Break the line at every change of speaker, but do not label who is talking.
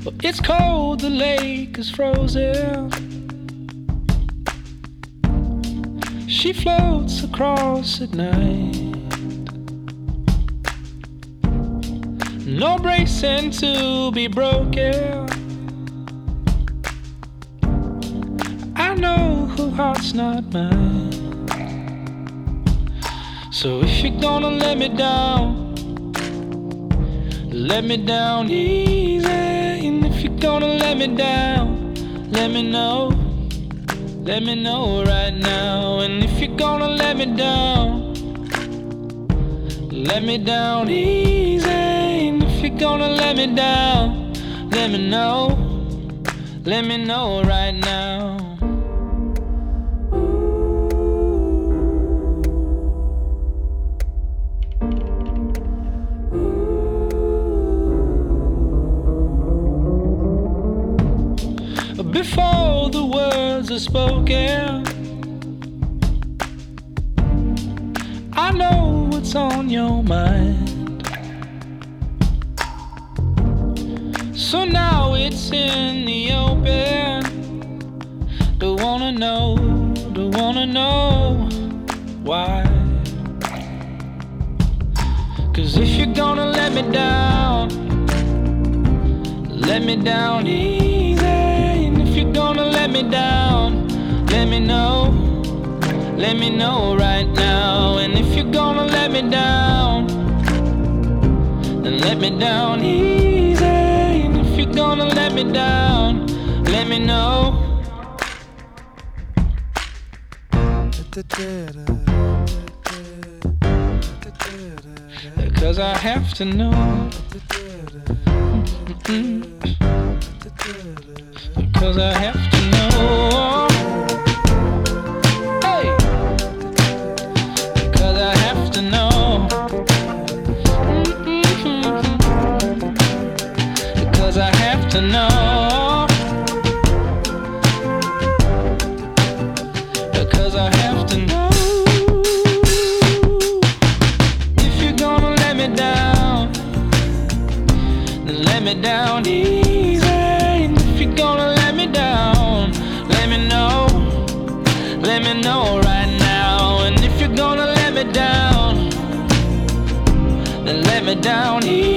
It's cold, the lake is frozen. She floats across at night. No bracing to be broken. I know her heart's not mine. So if you're gonna let me down easy. And if you're gonna let me down, let me know right now. And if you're gonna let me down easy. And if you're gonna let me down, let me know right now. Before the words are spoken, I know what's on your mind. So now it's in the open. Don't wanna know why. 'Cause if you're gonna let me down easy. And if you're gonna let me down, let me know right now. And if you're gonna let me down, then let me down easy. And if you're gonna let me down, let me know. 'Cause I have to know. Because I have to know. Hey, because I have to know. Because I have to know. Because I have to know. If you're gonna let me down, then let me down easy. And if you're gonna let me down, let me know right now. And if you're gonna let me down, then let me down easy.